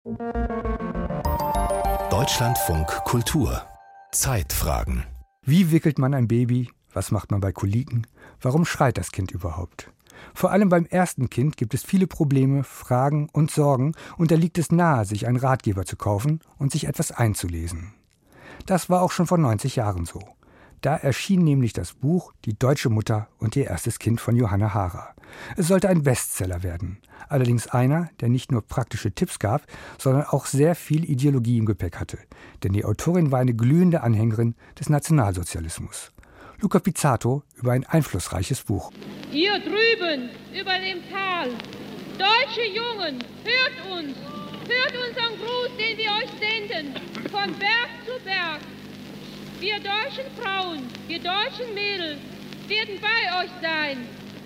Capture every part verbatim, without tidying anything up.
Deutschlandfunk Kultur. Zeitfragen. Wie wickelt man ein Baby? Was macht man bei Koliken? Warum schreit das Kind überhaupt? Vor allem beim ersten Kind gibt es viele Probleme, Fragen und Sorgen, und da liegt es nahe, sich einen Ratgeber zu kaufen und sich etwas einzulesen. Das war auch schon vor neunzig Jahren so. Da erschien nämlich das Buch »Die deutsche Mutter und ihr erstes Kind« von Johanna Hara. Es sollte ein Bestseller werden. Allerdings einer, der nicht nur praktische Tipps gab, sondern auch sehr viel Ideologie im Gepäck hatte. Denn die Autorin war eine glühende Anhängerin des Nationalsozialismus. Luca Pizzato über ein einflussreiches Buch. Hier drüben, über dem Tal, deutsche Jungen, hört uns, hört unseren Gruß, den wir euch senden, von Berg zu Berg. Wir deutschen Frauen, wir deutschen Mädels werden bei euch sein.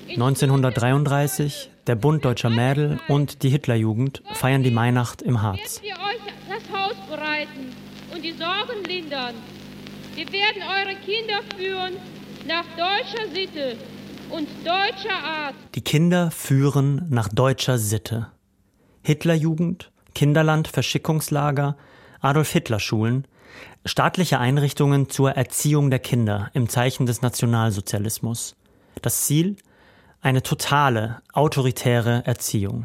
neunzehnhundertdreiunddreißig, der Bund Deutscher Mädel und die Hitlerjugend feiern die Mainacht im Harz. Werden wir euch das Haus bereiten und die Sorgen lindern. Wir werden eure Kinder führen nach deutscher Sitte und deutscher Art. Die Kinder führen nach deutscher Sitte. Hitlerjugend, Kinderland, Verschickungslager, Adolf-Hitler-Schulen, staatliche Einrichtungen zur Erziehung der Kinder im Zeichen des Nationalsozialismus. Das Ziel? Eine totale, autoritäre Erziehung.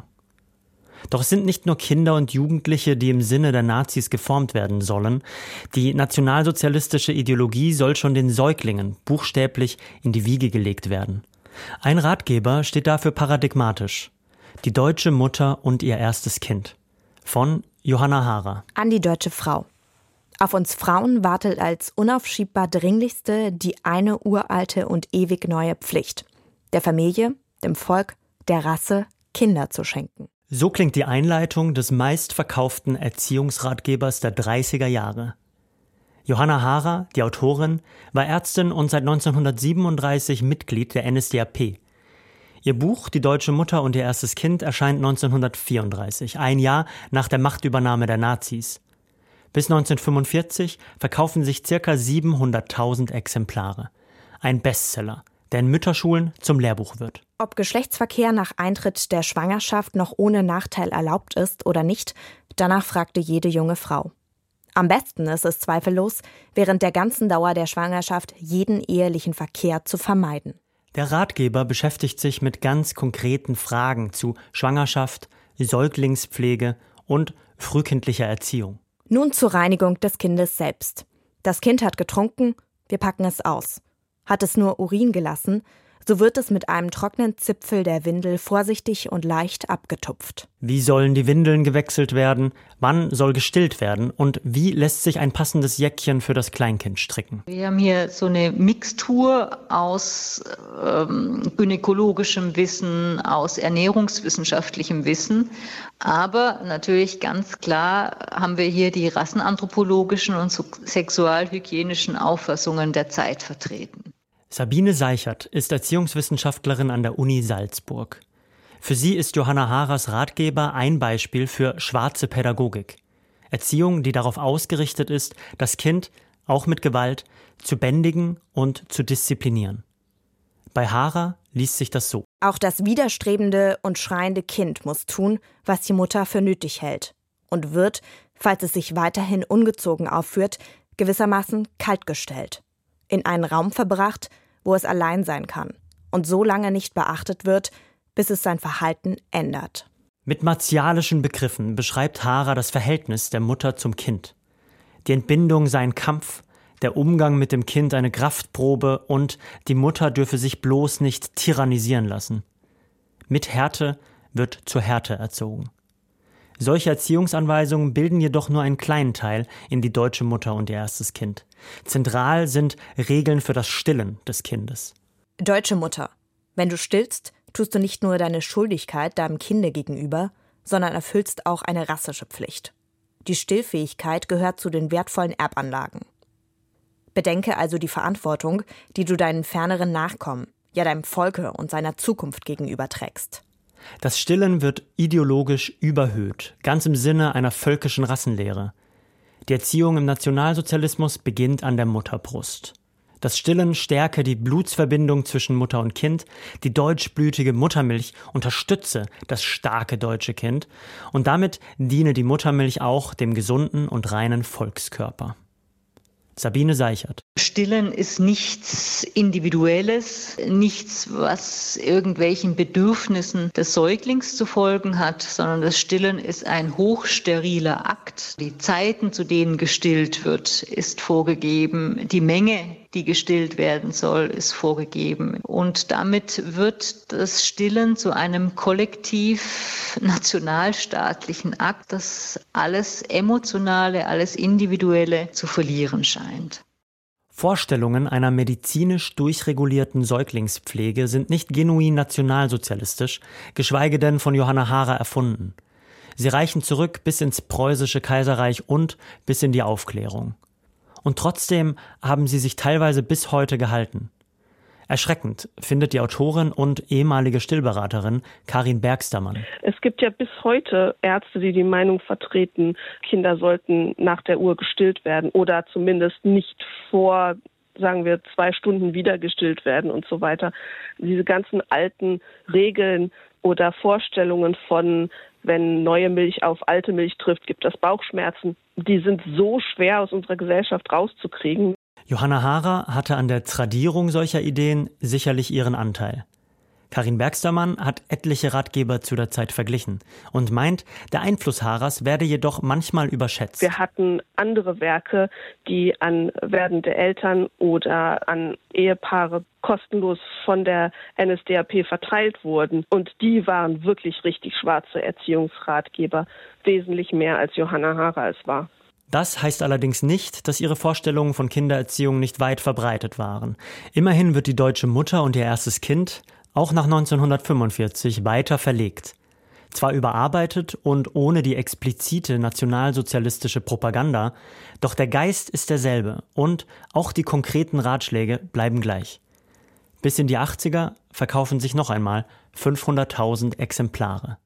Doch es sind nicht nur Kinder und Jugendliche, die im Sinne der Nazis geformt werden sollen. Die nationalsozialistische Ideologie soll schon den Säuglingen buchstäblich in die Wiege gelegt werden. Ein Ratgeber steht dafür paradigmatisch. Die deutsche Mutter und ihr erstes Kind. Von Johanna Hara. An die deutsche Frau. Auf uns Frauen wartet als unaufschiebbar dringlichste die eine uralte und ewig neue Pflicht. Der Familie, dem Volk, der Rasse Kinder zu schenken. So klingt die Einleitung des meistverkauften Erziehungsratgebers der dreißiger Jahre. Johanna Hara, die Autorin, war Ärztin und seit neunzehnhundertsiebenunddreißig Mitglied der N S D A P. Ihr Buch »Die deutsche Mutter und ihr erstes Kind« erscheint neunzehnhundertvierunddreißig, ein Jahr nach der Machtübernahme der Nazis. Bis neunzehnhundertfünfundvierzig verkaufen sich ca. siebenhunderttausend Exemplare. Ein Bestseller, der in Mütterschulen zum Lehrbuch wird. Ob Geschlechtsverkehr nach Eintritt der Schwangerschaft noch ohne Nachteil erlaubt ist oder nicht, danach fragte jede junge Frau. Am besten ist es zweifellos, während der ganzen Dauer der Schwangerschaft jeden ehelichen Verkehr zu vermeiden. Der Ratgeber beschäftigt sich mit ganz konkreten Fragen zu Schwangerschaft, Säuglingspflege und frühkindlicher Erziehung. Nun zur Reinigung des Kindes selbst. Das Kind hat getrunken, wir packen es aus. Hat es nur Urin gelassen, so wird es mit einem trockenen Zipfel der Windel vorsichtig und leicht abgetupft. Wie sollen die Windeln gewechselt werden? Wann soll gestillt werden? Und wie lässt sich ein passendes Jäckchen für das Kleinkind stricken? Wir haben hier so eine Mixtur aus ähm, gynäkologischem Wissen, aus ernährungswissenschaftlichem Wissen. Aber natürlich ganz klar haben wir hier die rassenanthropologischen und sexualhygienischen Auffassungen der Zeit vertreten. Sabine Seichert ist Erziehungswissenschaftlerin an der Uni Salzburg. Für sie ist Johanna Haras Ratgeber ein Beispiel für schwarze Pädagogik. Erziehung, die darauf ausgerichtet ist, das Kind, auch mit Gewalt, zu bändigen und zu disziplinieren. Bei Hara liest sich das so. Auch das widerstrebende und schreiende Kind muss tun, was die Mutter für nötig hält. Und wird, falls es sich weiterhin ungezogen aufführt, gewissermaßen kaltgestellt. In einen Raum verbracht, wo es allein sein kann und so lange nicht beachtet wird, bis es sein Verhalten ändert. Mit martialischen Begriffen beschreibt Hara das Verhältnis der Mutter zum Kind. Die Entbindung sei ein Kampf, der Umgang mit dem Kind eine Kraftprobe und die Mutter dürfe sich bloß nicht tyrannisieren lassen. Mit Härte wird zur Härte erzogen. Solche Erziehungsanweisungen bilden jedoch nur einen kleinen Teil in die deutsche Mutter und ihr erstes Kind. Zentral sind Regeln für das Stillen des Kindes. Deutsche Mutter. Wenn du stillst, tust du nicht nur deine Schuldigkeit deinem Kinde gegenüber, sondern erfüllst auch eine rassische Pflicht. Die Stillfähigkeit gehört zu den wertvollen Erbanlagen. Bedenke also die Verantwortung, die du deinen ferneren Nachkommen, ja deinem Volke und seiner Zukunft gegenüber trägst. Das Stillen wird ideologisch überhöht, ganz im Sinne einer völkischen Rassenlehre. Die Erziehung im Nationalsozialismus beginnt an der Mutterbrust. Das Stillen stärke die Blutsverbindung zwischen Mutter und Kind, die deutschblütige Muttermilch unterstütze das starke deutsche Kind und damit diene die Muttermilch auch dem gesunden und reinen Volkskörper. Sabine Seichert. Stillen ist nichts Individuelles, nichts, was irgendwelchen Bedürfnissen des Säuglings zu folgen hat, sondern das Stillen ist ein hochsteriler Akt. Die Zeiten, zu denen gestillt wird, ist vorgegeben. Die Menge, die gestillt werden soll, ist vorgegeben. Und damit wird das Stillen zu einem kollektiv nationalstaatlichen Akt, das alles Emotionale, alles Individuelle zu verlieren scheint. Vorstellungen einer medizinisch durchregulierten Säuglingspflege sind nicht genuin nationalsozialistisch, geschweige denn von Johanna Haarer erfunden. Sie reichen zurück bis ins preußische Kaiserreich und bis in die Aufklärung. Und trotzdem haben sie sich teilweise bis heute gehalten. Erschreckend findet die Autorin und ehemalige Stillberaterin Karin Bergstermann. Es gibt ja bis heute Ärzte, die die Meinung vertreten, Kinder sollten nach der Uhr gestillt werden oder zumindest nicht vor, sagen wir, zwei Stunden wieder gestillt werden und so weiter. Diese ganzen alten Regeln oder Vorstellungen von, wenn neue Milch auf alte Milch trifft, gibt es Bauchschmerzen, die sind so schwer aus unserer Gesellschaft rauszukriegen. Johanna Haarer hatte an der Tradierung solcher Ideen sicherlich ihren Anteil. Karin Bergstermann hat etliche Ratgeber zu der Zeit verglichen und meint, der Einfluss Haarers werde jedoch manchmal überschätzt. Wir hatten andere Werke, die an werdende Eltern oder an Ehepaare kostenlos von der N S D A P verteilt wurden. Und die waren wirklich richtig schwarze Erziehungsratgeber, wesentlich mehr als Johanna Haarer es war. Das heißt allerdings nicht, dass ihre Vorstellungen von Kindererziehung nicht weit verbreitet waren. Immerhin wird die deutsche Mutter und ihr erstes Kind auch nach neunzehnhundertfünfundvierzig weiter verlegt. Zwar überarbeitet und ohne die explizite nationalsozialistische Propaganda, doch der Geist ist derselbe und auch die konkreten Ratschläge bleiben gleich. Bis in die achtziger verkaufen sich noch einmal fünfhunderttausend Exemplare.